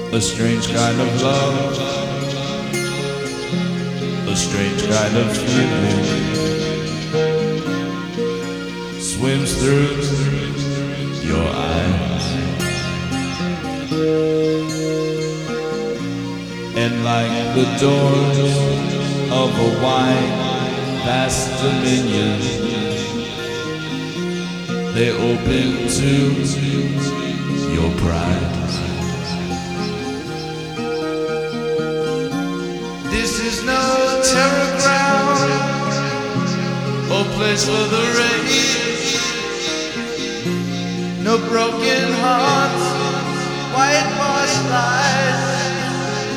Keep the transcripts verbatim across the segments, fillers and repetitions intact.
A strange kind of love, a strange kind of feeling swims through your eyes, and like the doors of a wide, vast dominion, they open to your pride. This is no terror ground or place for the rage. No broken hearts, whitewashed lies.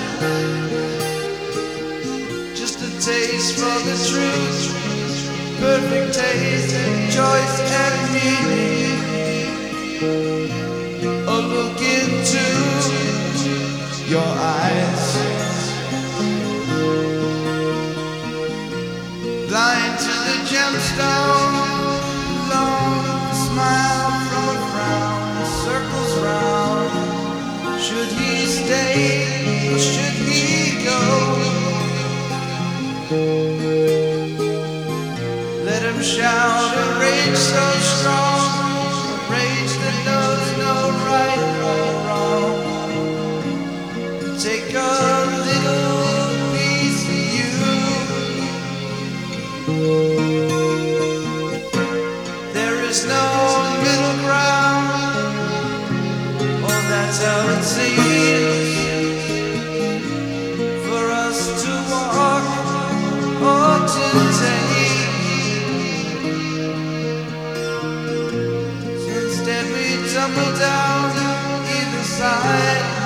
Just a taste for the truth, perfect taste, choice and meaning. A look into your eyes. Blind to the gemstone, long smile from a frown, circles round. Should he stay or should he go? Let him shout a rage so strong, a rage that knows no right or wrong. Take a little piece of you. There is no middle ground, oh that's how it seems, for us to walk or to take. Instead we tumble down either side.